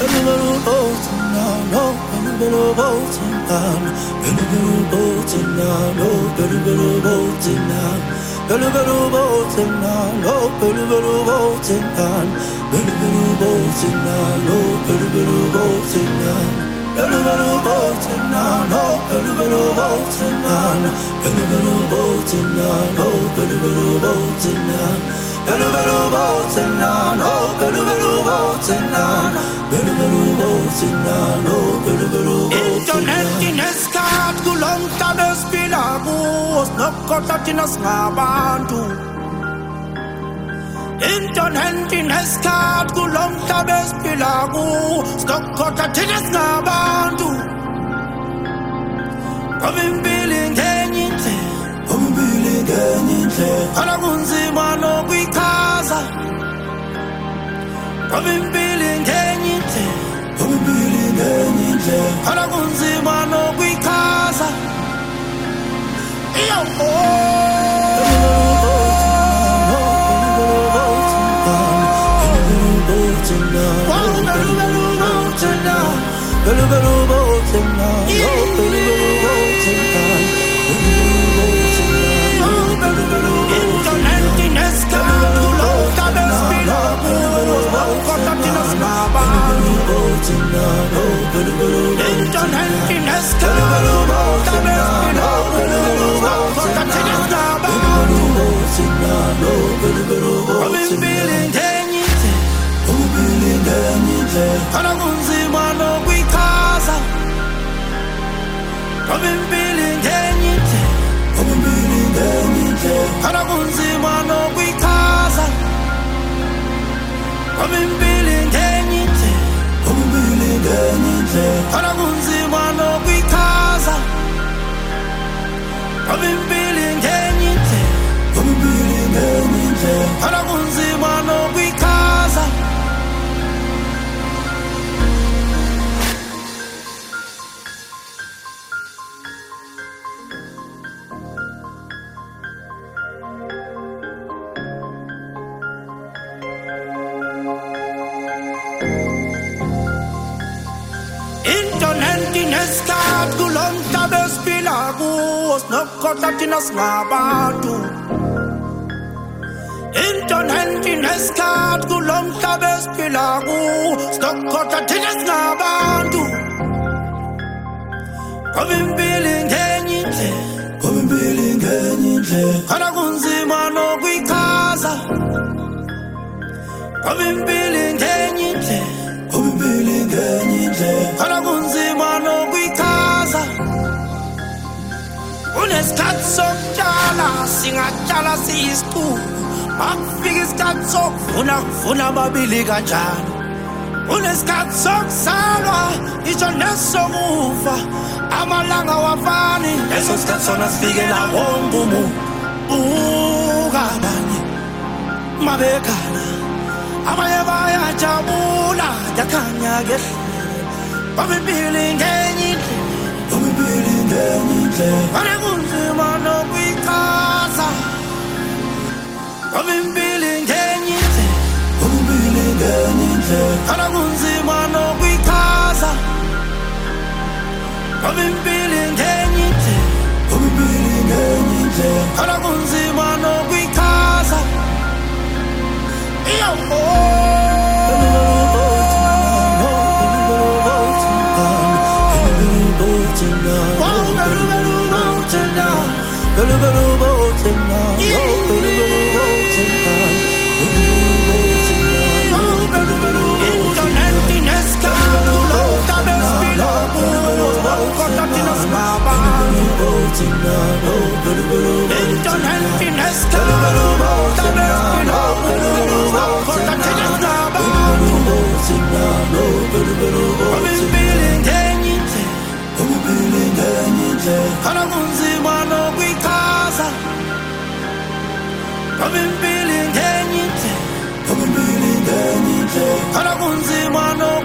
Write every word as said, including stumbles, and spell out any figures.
Internet kulonta besiphila kuwo sinokukhohlwa thina singabantu. Internet inesikhathi kulomhlaba esiphila kuwo sinokukhohlwa thina singabantu. Ngoba impilo ingenye indlela, ngoba impilo ingenye indlela, khona kunzima nokuyichaza. Ngoba impilo ingenye indlela, ngoba impilo ingenye indlela, khona kunzima nokuyichaza. Iyo khona kunzima nokuyichaza. Ngoba impilo ingenye indlela, ngoba impilo ingenye indlela, khona kunzima nokuyichaza. Ngoba impilo ingenye indlela, ngoba impilo ingenye indlela, khona kunzima nokuyichaza. Ngoba impilo ingenye indlela, ngoba impilo ingenye indlela, khona kunzima nokuyichaza. Internet inesikhathi kulomhlaba esiphila kuwo sinokukhohlwa thina singabantu. Internet inesikhathi kulomhlaba esiphila kuwo sinokukhohlwa thina singabantu. Ngoba impilo ingenye indlela, ngoba impilo ingenye indlela, khona kunzima nokuyichaza. Ngoba impilo ingenye indlela, ngoba impilo ingenye indlela, khona kunzima nokuyichaza. Kunesikhathi sokutshala singatshala siyisiqulu, makufika isikhathi sokuvuna kuvuna amabili kanjalo. Kunesikhathi sokuzalwa isho nesokufa, amalanga wafani, leso sikhathi sona sifikela wonke umuntu. Buka abanye mabekhala, abanye bayajabula yakhanya kehlele. Ngoba impilo ingenye indlela, ngoba impilo ingenye indlela, khona kunzima nokuyichaza. Ngoba impilo ingenye indlela, ngoba impilo ingenye indlela, khona kunzima nokuyichaza. Ngoba impilo ingenye indlela, ngoba impilo ingenye indlela, khona kunzima nokuyichaza. Iyo khona kunzima nokuyichaza. Ngoba impilo ingenye indlela, ngoba impilo ingenye indlela, khona kunzima nokuyichaza.